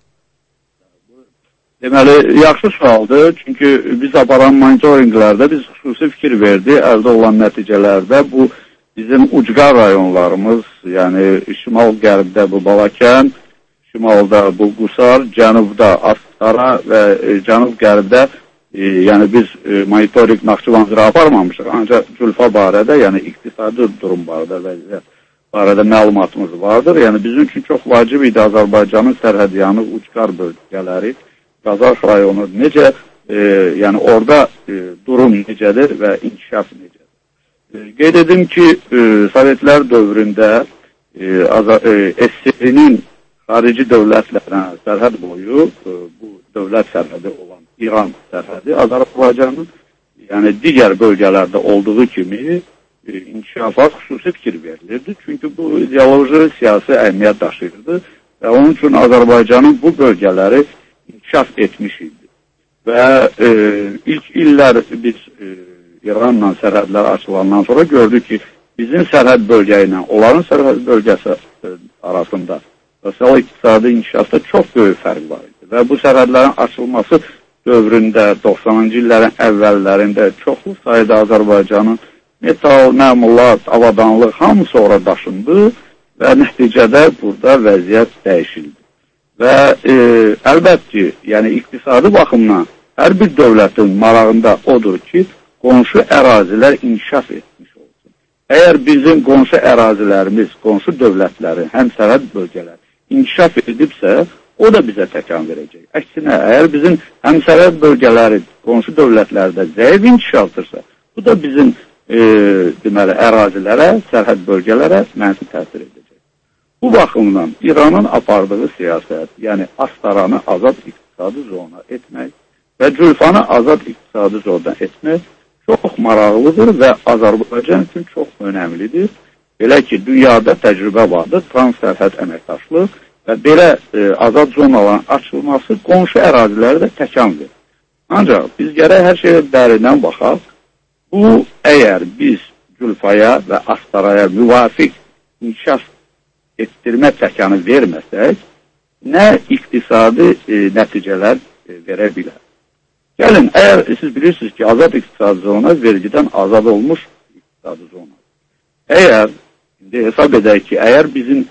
Deməli, yaxşı sualdır. Çünki biz aparan monitoringlərdə biz xüsusi fikir verdi. Əldə olan nəticələrdə bu bizim ucqar rayonlarımız, yəni şimal-qərbdə bu Balakən, şimalda bu Qusar, cənubda Astara və e, cənub-qərbdə e, yəni biz e, monitoring Naxçıvanzıra aparmamışıq. Ancaq Culfa barədə, yəni iqtisadi durum barədə vəziyyət barədə məlumatımız vardır. Yəni bizim üçün çox vacib idi Azərbaycanın sərhədyanı ucqar bölgələri, Qazax rayonu necə, e, yəni orada e, durum necədir və inkişaf necədir. E, qeyd edim ki, e, Sovetlər dövründə e, e, S S R-nin xarici dövlətlərə sərhəd boyu e, bu dövlət sərhədi olan İran sərhədi Azərbaycanın yəni digər bölgələrdə olduğu kimi inkişafa xüsusi fikir verilirdi. Çünki bu ideoloji siyasi əhəmiyyət daşıyırdı və onun üçün Azərbaycanın bu bölgələri inkişaf etmiş idi. Və e, ilk illər biz e, İranla sərhədlər açılandan sonra gördük ki, bizim sərhəd bölgə ilə onların sərhəd bölgəsi e, arasında sosial-iqtisadi inkişafda çox böyük fərq var idi. Və bu sərhədlərin açılması dövründə, doxsanıncı illərin əvvəllərində çoxlu sayda Azərbaycanın metal, məmulat, avadanlıq hamısı ora daşındı və nəticədə burada vəziyyət dəyişildi. Və e, əlbəttə, yəni iqtisadi baxımdan hər bir dövlətin marağında odur ki, qonşu ərazilər inkişaf etmiş olsun. Əgər bizim qonşu ərazilərimiz, qonşu dövlətlərin, həm sərhəd bölgələr inkişaf edibsə, o da bizə təkan verəcək. Əksinə, əgər bizim həm sərhəd bölgələri, qonşu dövlətlərdə zəif inkişafdırsa, bu da bizim E, deməli, ərazilərə, sərhəd bölgələrə mənfi təsir edəcək. Bu baxımdan İranın apardığı siyasət, yəni Astaranı azad iqtisadi zona etmək və Culfanı azad iqtisadi zona etmək çox maraqlıdır və Azərbaycan üçün çox önəmlidir. Belə ki, dünyada təcrübə vardır, transsərhəd əməkdaşlıq və belə e, azad zonaların açılması qonşu əraziləri də təkan verir. Ancaq biz gərək hər şeyə dərindən baxaq. Bu, əgər biz Culfaya və Astaraya müvafiq inkişaf etdirmə təkanı verməsək, nə iqtisadi e, nəticələr e, verə bilər. Gəlin, əgər siz bilirsiniz ki, azad iqtisadi zona vergiden azad olmuş iqtisadi zona. Əgər, indi hesab edək ki, əgər bizim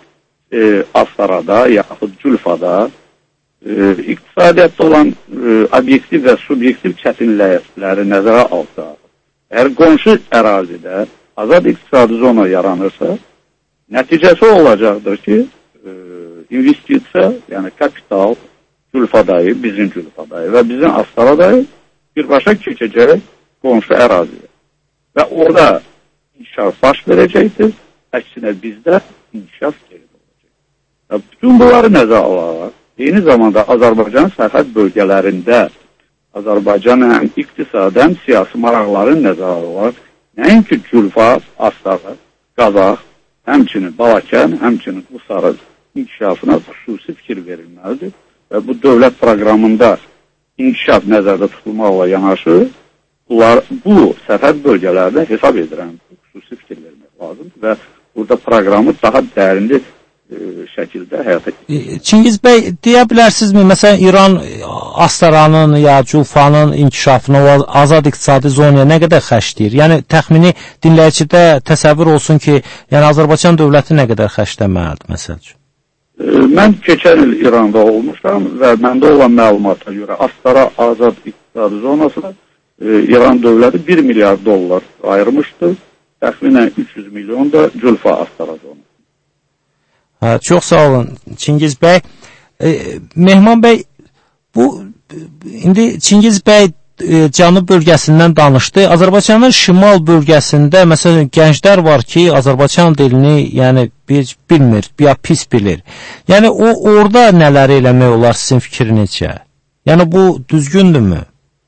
e, Astarada, yaxud Culfada e, iqtisadiyyatda olan e, obyektiv və subyektiv çətinlikləri nəzərə alsa, əgər qonşu ərazidə azad iqtisadi zona yaranırsa, nəticəsi olacaqdır ki, e, investisiya, yəni kapital Culfadayı, bizim Culfadayı və bizim Astaradayı birbaşa keçəcək qonşu əraziyə. Və orada inkişaf baş verəcəkdir, əksinə bizdə inkişaf geri olacaq. Və bütün bunları nəzərə alaraq, eyni zamanda Azərbaycan sərhəd bölgələrində Azərbaycan həm iqtisadi, həm siyasi maraqların nəzərə alaraq, nəinki Culfa, Astara, Qazax, həmçinin Balakən, həmçinin Qusarı inkişafına xüsusi fikir verilməlidir və bu dövlət proqramında inkişaf nəzərdə tutulmaqla yanaşı, bunlar, bu sərhəd bölgələrdə hesab edirəm, xüsusi fikir vermək lazımdır və burada proqramı daha dərinli e, şəkildə həyata keçirir. Çingiz bəy, deyə bilərsinizmi, məsələn, İran Astaranın ya Culfanın inkişafına, o azad iqtisadi zonaya nə qədər xərcləyir? Yəni, təxmini dinləyicidə təsəvvür olsun ki, yəni Azərbaycan dövləti nə qədər xərcləməlidir, məsəl üçün? E, mən keçən il İranda olmuşam və məndə olan məlumata görə Astara azad iqtisadi zonasına e, İran dövləti bir milyard dollar ayırmışdır. Təxminən üç yüz milyon da Culfa Astara zonası. Hə, çox sağ olun Çingiz bəy. E, Mehman bəy, bu indi Çingiz bəy e, cənub bölgəsindən danışdı. Azərbaycanın şimal bölgəsində məsələn gənclər var ki, Azərbaycan dilini yəni bir bilmir, ya pis bilir. Yəni o orada nələr eləmək olar sizin fikrinizcə? Yəni bu düzgündürmü?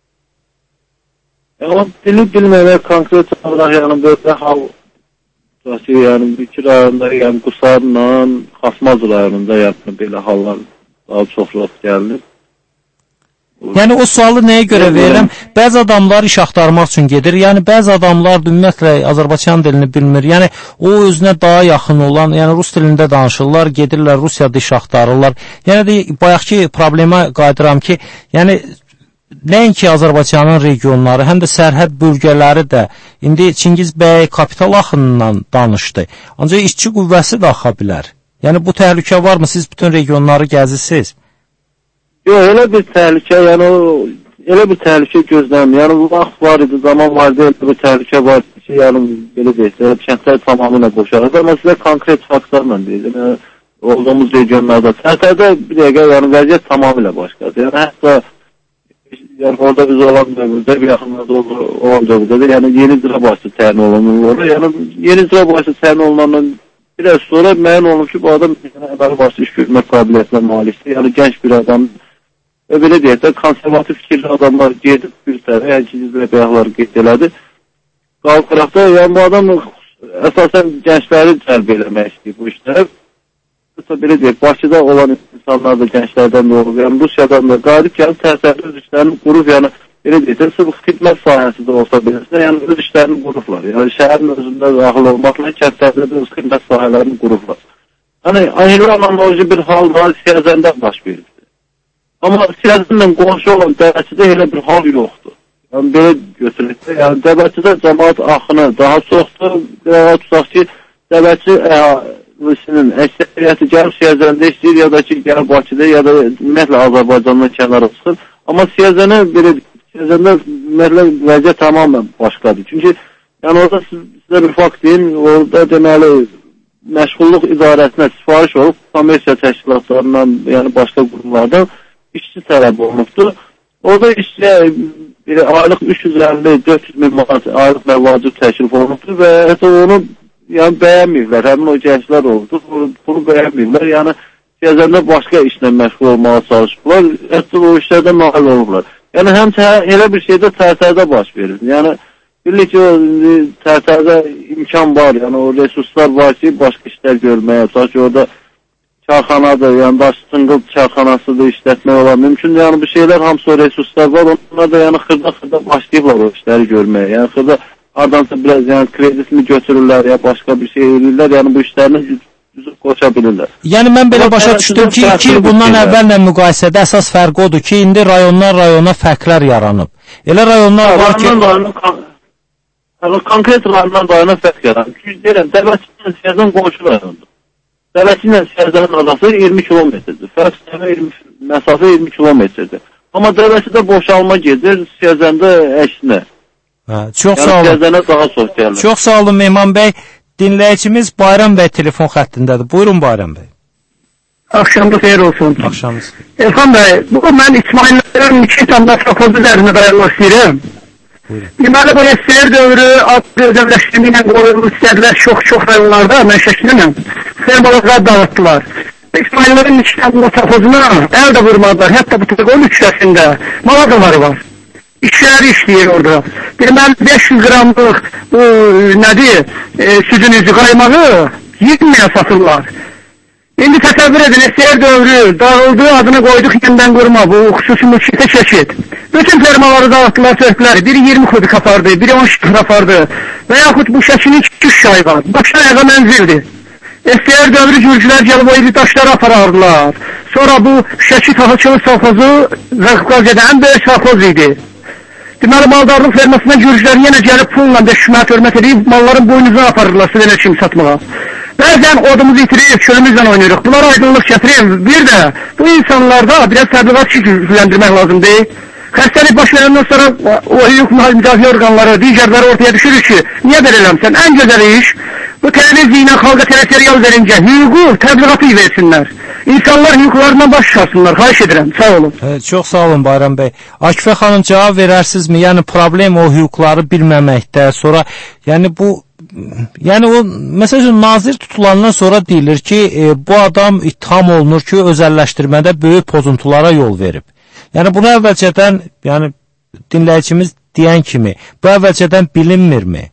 Yəni dili bilməmək konkret olaraq yəni böyle hal yəni bir rayonda yəni Qusarla Xasmaz rayonunda yəni belə hallar daha çox rast gəlir. Yəni o sualı nəyə görə verirəm? Bəzi adamlar iş axtarmaq üçün gedir. Yəni bəzi adamlar ümumiyyətlə Azərbaycan dilini bilmir. Yəni o özünə daha yaxın olan, yəni rus dilində danışırlar, gedirlər Rusiyada iş axtarırlar. Yəni də bayaqki problemə qayıdıram ki, yəni nəinki Azərbaycanın regionları, həm də sərhəd bölgələri də indi Çingiz bəy kapital axınından danışdı. Ancaq işçi qüvvəsi də axa bilər. Yəni bu təhlükə varmı? Siz bütün regionları gəzirsiniz? Yox, elə bir təhlükə, yəni o, elə bir təhlükə gözləmir. Yəni vaxt var idi, zaman var idi, elə bir təhlükə var ki, yəni belə deyək, kəndlər tamamıyla boşalır. Amma sizə konkret faktlarla deyəcəm. Yəni, olduğumuz regionlarda, sərhəddə bir dəqiqə, yəni vəziyyət tamamıyla başqadır. Yəni hətta yəni orada biz olan dövrdə, bir yaxınlarda olan dövrdə, yəni yeni icra başçı təyin olunur. Yəni yeni icra başçı təyin olunandan biraz sonra müəyyən olunur ki, bu adam ədari başçı iş görmək qabiliyyətinə malikdir. Yəni gənc bir adam və belə deyək də, konservativ fikirli adamlar gedib bir tərəfə, yəni ki, bizlə bəyaqları qeyd elədi. Qalqıraq da, yəni bu adam əsasən gəncləri cəlb eləmək istəyir bu işlərə. Belə deyək, Bakıda olan insanlar da gənclərdən də olur, yəni Rusiyadan da qalib gəlib təsərrüf öz işlərini qurub, yəni belə deyək də, sırf xidmət sahəsi də olsa bilirsə, yəni öz işlərini qurublar. Yəni şəhərin özündə daxil olmaqla kəndlərdə də öz xidmət sahələrini qurublar. Yəni, ayrı analoji bir hal var, Siyəzəndə baş verir. Amma Siyəzənlə qonşu olan Dəvəçidə elə bir hal yoxdur. Yəni, belə götürülsə, yəni Dəvəçidə cəmaat axını daha çoxdur, daha tutaq ki, Dəvəçi əhalinin əksəriyyəti gəlib Siyəzəndə işləyir, ya da ki, gəlib Bakıda, ya da ümumiyyətlə Azərbaycandan kənara çıxır. Amma Siyəzənə belə Siyəzəndə ümumiyyətlə vəziyyət tamamən başqadır. Çünki, yəni orada sizə bir fakt deyim, orada deməli, məşğulluq idarəsinə sifariş olub, kommersiya təşkilatlarından, yəni başqa qurumlardan işçi tələb olunubdur. Orada işçiyə aylıq üç yüz əlli dörd yüz min manat aylıq və vacib təklif olunubdur və hətta onu yəni, bəyənməyiblər. Həmin o gənclər olubdur, bunu bəyənməyiblər. Yəni, Siyəzəndə başqa işlə məşğul olmağa çalışıblar, hətta o işlərdə nail olublar. Yəni, həmçə elə bir şeydə Tərtərdə baş verir. Yəni, bilir ki, o Tərtərdə imkan var, yəni o resurslar var ki, başqa işlər görməyə, tutaq ki, orada çarxanadır, yəni daş çınqıl çarxanasıdır, işlətmək olan mümkün. Yəni bu şeylər hamısı o resurslar var, onlar da yəni xırda-xırda başlayıblar o işləri görməyə. Yəni xırda ardınca biraz yəni kreditini götürürlər ya başqa bir şey edirlər, yəni bu işlərini düzüb qoça bilirlər. Yəni mən belə başa düşdüm ki, iki il bundan əvvəllə müqayisədə əsas fərq odur ki, indi rayonlar rayona fərqlər yaranıb. Elə rayonlar var ki... Konkret rayondan rayona fərq yaranıb. Deyirəm, Dəvəçidən Siyəzən qonşu rayondur. Dəvəsi ilə Sərdənin arası iyirmi kilometrdir. Fərq məsafə iyirmi kilometrdir. Amma dəvəsidə boşalma gedir, Sərdəndə əksinə. Hə, çox yəni, sağ olun. Sərdənə daha çox gəlir. Çox sağ olun Mehman bəy. Dinləyicimiz Bayram bəy telefon xəttindədir. Buyurun Bayram bəy. Axşamda xeyir olsun. Axşamınız. Elxan bəy, bu mən İsmaillərin iki tanda safozlu üzərində dayanmaq istəyirəm. Deməli, bu S S R dövrü adlı özəlləşdirmə ilə qoyulmuş istədilər çox-çox rayonlarda, mən şəklinəm, fermalıqlar dağıttılar. İsmaillərin iki tanda safozuna əl də vurmadılar, hətta bu teleqon üçəsində maladaları var. İşləri işləyir orada. Deməli, beş yüz qramlıq bu, nədir, e, südün üzü qaymağı yirmiyə satırlar. İndi təsəvvür edin, S S R dövrü dağıldı, adını qoyduq yenidən qurma, bu xüsusi mülkiyyətə keçid. Bütün fermaları dağıttılar, sörfləri, biri iyirmi kubik apardı, biri on şıkır apardı və yaxud bu şəkinin iki üç şayı var, başdan ayağa mənzildir. S S R dövrü gürcülər gəlib o iri daşları aparardılar. Sonra bu şəki taxılçılı safozu və Qafqaziyada ən böyük safoz idi. Deməli, maldarlıq fermasına gürcülər yenə gəlib pulla dəşmət hörmət edib, malların boynuzuna aparırlar, sizinə kimi satmağa. Bəzən odumuzu itirir, çölümüzlə oynayırıq. Bunlar aydınlıq gətirir. Bir də bu insanlarda biraz təbliğat gücləndirmək lazımdır. Xəstəlik baş verəndən sonra o hüquq müdafiə orqanları, digərləri ortaya düşürür ki, niyə belə eləmsən? Ən gözəl iş, bu televiziya ilə xalqa territorial verincə hüququ təbliğatı versinlər. İnsanlar hüquqlarından baş çıxarsınlar. Xahiş edirəm. Sağ olun. Evet, çox sağ olun Bayram bəy. Akifə xanım cavab verərsinizmi? Yəni problem o hüquqları bilməməkdə, sonra yəni bu yəni o məsələn nazir tutulandan sonra deyilir ki, e, bu adam ittiham olunur ki, özəlləşdirmədə böyük pozuntulara yol verib. Yəni bunu əvvəlcədən, yəni dinləyicimiz deyən kimi, bu əvvəlcədən bilinmirmi?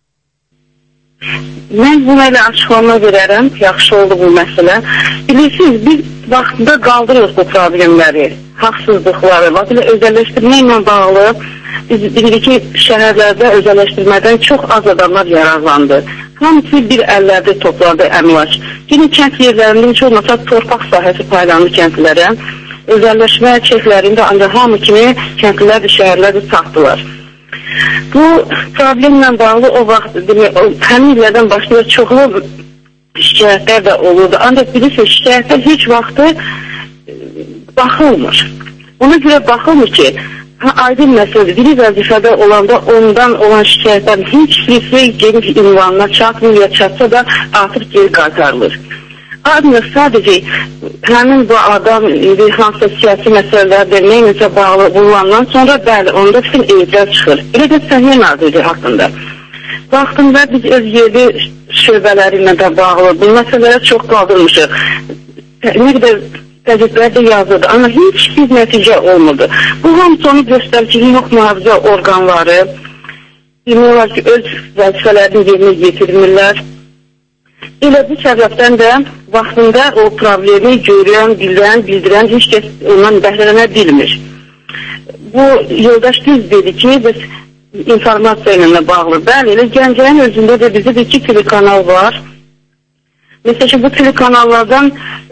Mən buna ilə açıqlama verərəm, yaxşı oldu bu məsələ. Bilirsiniz, biz vaxtında qaldırırıq bu problemləri, haqsızlıqları, vaxtında özəlləşdirmə ilə bağlı. Biz bilirik ki, şəhərlərdə özəlləşdirmədən çox az adamlar yararlandı. Hamısı bir əllərdə toplandı əmlak. Yine kənd yerlərində heç olmasa torpaq sahəsi paylandı kəndlərə. Özəlləşmə çeklərində ancaq hamı kimi kəndlər də şəhərlərdə satdılar. Bu problemlə bağlı o vaxt, həmin illərdən başlayıb çoxlu şikayətlər də olurdu. Ancaq bilirsiniz, şikayətlər heç vaxtı baxılmır. Ona görə baxılmır ki, ha, aydın məsələdir, biri vəzifədə olanda ondan olan şikayətlər heç birisi geniş ünvanına çatmır ya çatsa da artıq geri qaytarılır. Ancaq sadəcə həmin bu adam bir hansısa siyasi məsələlərdə neyinizə bağlı bulunandan sonra bəli, onda bütün etiraz çıxır. Elə də Səhiyyə Nazirliyi haqqında. Vaxtında biz öz yerli şöbələri ilə də bağlı bu məsələlərə çox qaldırmışıq. Ne qədər qəzetlər də yazırdı, amma heç bir nəticə olmadı. Bu hamısı onu göstərir ki, hüquq mühafizə orqanları bilmirlər ki, öz vəzifələrini yerinə yetirmirlər. Elə bu səbəbdən də vaxtında o problemi görən, bilən, bildirən heç kəs ondan bəhrələnə bilmir. Bu yoldaş düz dedi ki, biz informasiya ilə bağlı. Bəli, elə Gəncəyin özündə də bizdə iki telekanal var. Məsələn ki, bu telekanallardan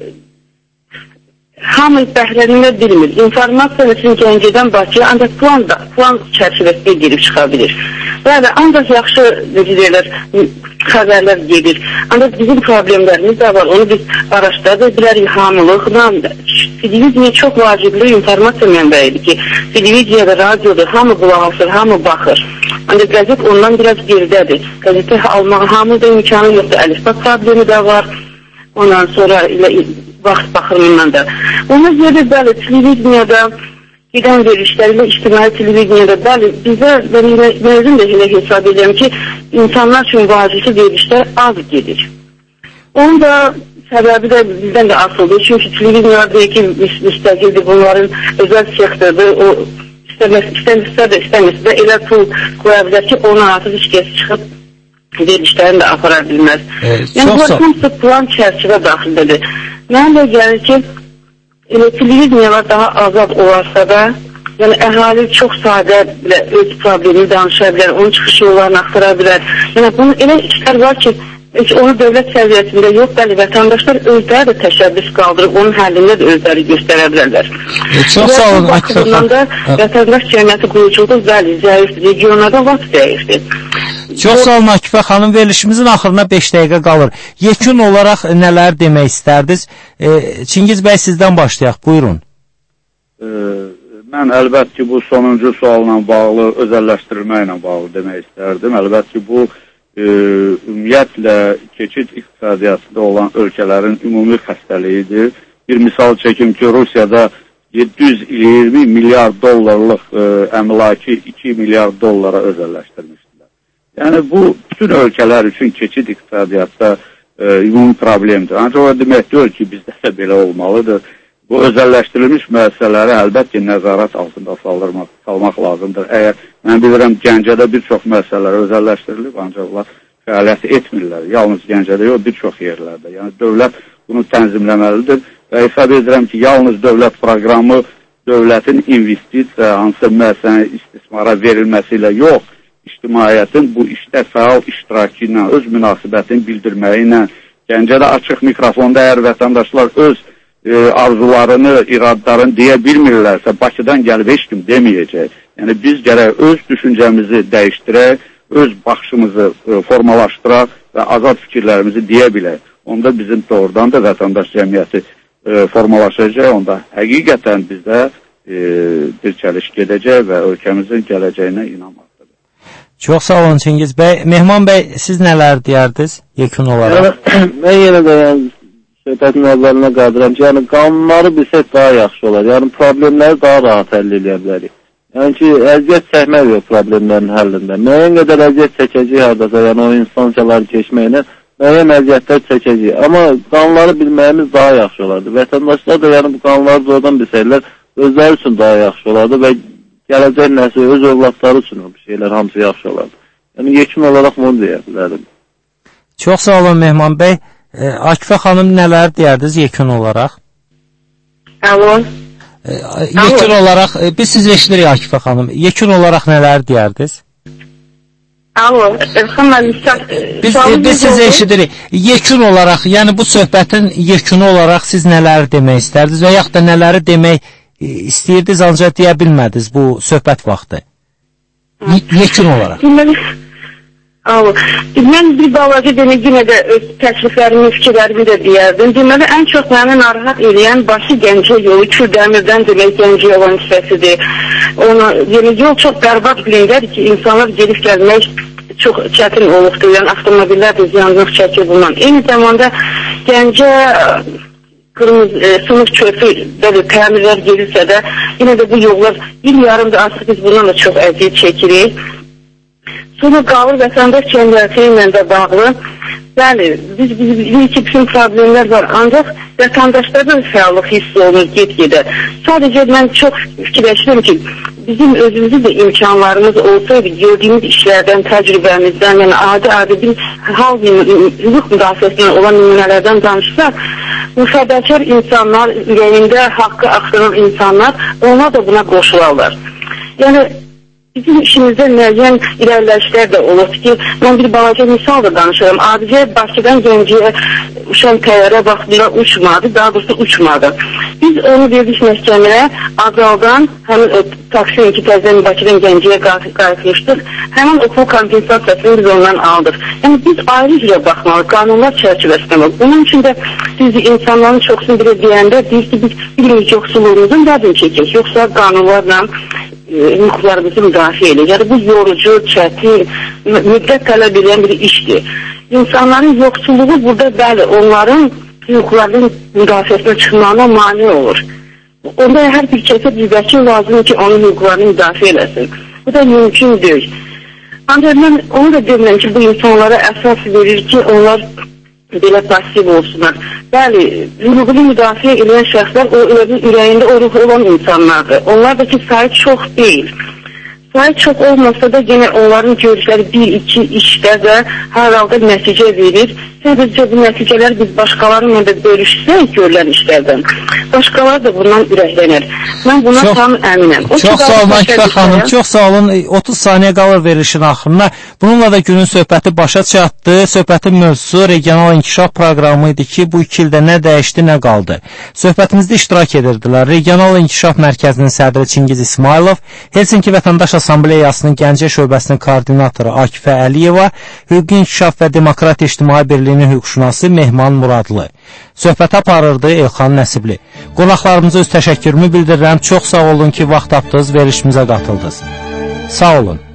hamı bəhrələnə bilmir. İnformasiya üçün Gəncədən Bakıya ancaq plan, da, plan çərçivəsində girib çıxa bilir. Bəli, ancaq yaxşı deyirlər, xəbərlər gedir. Ancaq bizim problemlərimiz də var. Onu biz araşdırda bilərik hamılıqla. Televiziya çox vacibli informasiya mənbəyidir ki, televiziyada, radioda hamı qulaq asır, hamı baxır. Ancaq qəzet ondan biraz geridədir. Qəzeti almağa hamıda imkanı yoxdur. Əlifba problemi də var. Ondan sonra ilə vaxt baxımından da. Ona görə bəli, televiziyada gedən verişlərlə ictimai televiziyada bəli, bizə məzun da elə hesab edirəm ki, insanlar üçün vacibli verişlər az gedir. Onun da səbəbi də bizdən də asıldır. Çünki televiziyada deyir ki, müstəqildir, bunların özəl sektordur. O istəmirsə də istəmirsə də elə pul qoya bilər ki, ona artıq heç kəs çıxıb verişlərini də apara bilməz. E, yəni, bu hamısı plan çərçivə daxildədir. Mənə də gəlir ki, elə televiziyalar daha azad olarsa da, yəni əhali çox sadə bilə, öz problemini danışa bilər, onun çıxış yollarını axtara bilər. Yəni, bunun elə işlər var ki, onu dövlət səviyyəsində yox, bəli, vətəndaşlar özləri də təşəbbüs qaldırıb, onun həllində də özləri göstərə bilərlər. E, çox sağ olun, Akifə xanım. Vətəndaş cəmiyyəti quruculuq bəli, zəifdir, regionlarda vaxt zəifdir. Çox sağ olun Akifə xanım, verilişimizin axırına beş dəqiqə qalır. Yekun olaraq nələr demək istərdiniz? E, Çingiz bəy sizdən başlayaq, buyurun. E, mən əlbət ki, bu sonuncu sualla bağlı, özəlləşdirilməklə bağlı demək istərdim. Əlbət ki, bu e, ümumiyyətlə keçid iqtisadiyyatında olan ölkələrin ümumi xəstəliyidir. Bir misal çəkim ki, Rusiyada yeddi yüz iyirmi milyar dollarlıq e, əmlaki iki milyar dollara özəlləşdirmişdilər. Yəni bu bütün ölkələr üçün keçid iqtisadiyyatda e, ümumi problemdir. Ancaq o demək deyil ki, bizdə də belə olmalıdır. Bu özəlləşdirilmiş müəssisələri əlbəttə nəzarət altında saldırmaq, salmaq lazımdır. Əgər mən bilirəm Gəncədə bir çox müəssisələr özəlləşdirilib, ancaq onlar fəaliyyət etmirlər. Yalnız Gəncədə yox, bir çox yerlərdə. Yəni dövlət bunu tənzimləməlidir. Və hesab edirəm ki, yalnız dövlət proqramı, dövlətin investisiya, hansı müəssisənin istismara verilməsi ilə yox, ictimaiyyətin bu işdə fəal iştirakı ilə, öz münasibətini bildirməyi ilə, Gəncədə açıq mikrofonda əgər vətəndaşlar öz e, arzularını, iradlarını deyə bilmirlərsə, Bakıdan gəlib heç kim deməyəcək. Yəni biz gərək öz düşüncəmizi dəyişdirək, öz baxışımızı e, formalaşdıraq və azad fikirlərimizi deyə bilək. Onda bizim doğrudan da vətəndaş cəmiyyəti e, formalaşacaq, onda həqiqətən bizdə e, bir çəliş gedəcək və ölkəmizin gələcəyinə inanmaqdadır. Çox sağ olun Çingiz bəy. Mehman bəy, siz nələr deyərdiniz yekun olaraq? Yəni, mən yenə də yəni, söhbətin əvvəlinə qadıram ki, yəni qanunları bilsək daha yaxşı olar. Yəni problemləri daha rahat həll edə bilərik. Yəni ki, əziyyət çəkmək yox problemlərin həllində. Müəyyən qədər əziyyət çəkəcək hardasa, yəni o instansiyaları keçməklə müəyyən əziyyətlər çəkəcək. Amma qanunları bilməyimiz daha yaxşı olardı. Vətəndaşlar da yəni bu qanunları doğrudan bilsəklər özləri üçün daha yaxşı olardı və gələcək nəsil, öz övladları üçün bu şeylər hamısı yaxşı olardı. Yəni yekun olaraq bunu deyə bilərdim. Çox sağ olun Mehman bəy. E, Akifə xanım nələr deyərdiniz yekun olaraq? Alo. E, yekun Alo. olaraq, e, biz siz eşidirik Akifə xanım. Yekun olaraq nələr deyərdiniz? Alo, biz, biz sizi eşidirik. Yekun olaraq, yəni bu söhbətin yekunu olaraq siz nələr demək istərdiniz və yaxud da nələri demək istəyirdiniz, ancaq deyə bilmədiniz bu söhbət vaxtı? Yekun olaraq. Alo, mən bir balaca demək yenə də öz təkliflərimi, fikirlərimi də deyərdim. Deməli, ən çox məni narahat edən başı Gəncə yolu, Kürdəmirdən demək Gəncə olan hissəsidir. Ona, yəni yol çox bərbad birindədir ki, insanlar gedib gəlmək çox çətin olubdur. Yəni avtomobillər də ziyanlıq çəkir bundan. Eyni zamanda Gəncə qırmızı, e, sınıf köprü belə təmirlər gelirsə də, yenə də bu yollar bir yarımdır artıq biz bundan da çox əziyyət çəkirik. Sonra qalır vətəndaş cəmiyyəti ilə də bağlı. Bəli, biz, biz, bizim iki bütün problemlər var. Ancaq vətəndaşlarda fəallıq hiss olunur get-gedə. Sadəcə mən çox fikirləşirəm ki, bizim özümüzün də imkanlarımız olsaydı, gördüyümüz işlərdən, təcrübəmizdən, yəni adi-adi bir hal hüquq müdafiəsindən olan nümunələrdən danışsaq, bu fədakar insanlar, ürəyində haqqı axtaran insanlar, onlar da buna qoşularlar. Yəni, bizim işimizdə müəyyən irəliləyişlər də olur ki, mən bir balaca misal da danışıram. Adicə Bakıdan Gəncəyə uçan təyyarə vaxtında uçmadı, daha doğrusu uçmadı. Biz onu verdik məhkəməyə, Azaldan, həmin o taksi iki təzdən Bakıdan Gəncəyə qayıtmışdıq. Həmin o pul kompensasiyasını biz ondan aldıq. Yəni biz ayrı ilə baxmalı, qanunlar çərçivəsində var. Bunun üçün də biz insanların çoxsunu belə deyəndə deyir ki, biz bir yoxsulluğumuzun vədini çəkək, yoxsa qanunlarla hüquqlarımızı müdafiə edir. Yəni bu yorucu, çətin, müddət tələb edən bir işdir. İnsanların yoxsulluğu burada bəli, onların hüquqlarının müdafiəsinə çıxmağına mane olur. Onda hər bir kəsə bir vəkil lazımdır ki, onun hüquqlarını müdafiə eləsin. Bu da mümkün deyil. Ancaq mən onu da demirəm ki, bu insanlara əsas verir ki, onlar belə pasiv olsunlar. Bəli, hüququnu müdafiə edən şəxslər o ürəyində o ruhu olan insanlardır. Onlar da ki, sayı çox deyil. Sayı çox olmasa da yenə onların görüşləri bir, iki işdə və hər halda nəticə verir. Sadəcə bu nəticələr biz başqalarıyla da bölüşsək görülən işlərdən. Başqaları da bundan ürəklənir. Mən buna çox, tam əminəm. O çox sağ olun Akifə xanım, çox sağ olun. otuz saniyə qalır verilişin axırına. Bununla da günün söhbəti başa çatdı. Söhbətin mövzusu regional inkişaf proqramı idi ki, bu iki ildə nə dəyişdi, nə qaldı. Söhbətimizdə iştirak edirdilər. Regional İnkişaf Mərkəzinin sədri Çingiz İsmailov, Helsinki Vətəndaş Assambleyasının Gəncə şöbəsinin koordinatoru Akifə Əliyeva, Hüquqi İnkişaf və Demokrat İctimai Birliyinin hüquqşünası Mehman Muradlı. Söhbət aparırdı Elxan Nəsibli. Qonaqlarımıza öz təşəkkürümü bildirirəm. Çox sağ olun ki, vaxt tapdınız, verilişimizə qatıldınız. Sağ olun.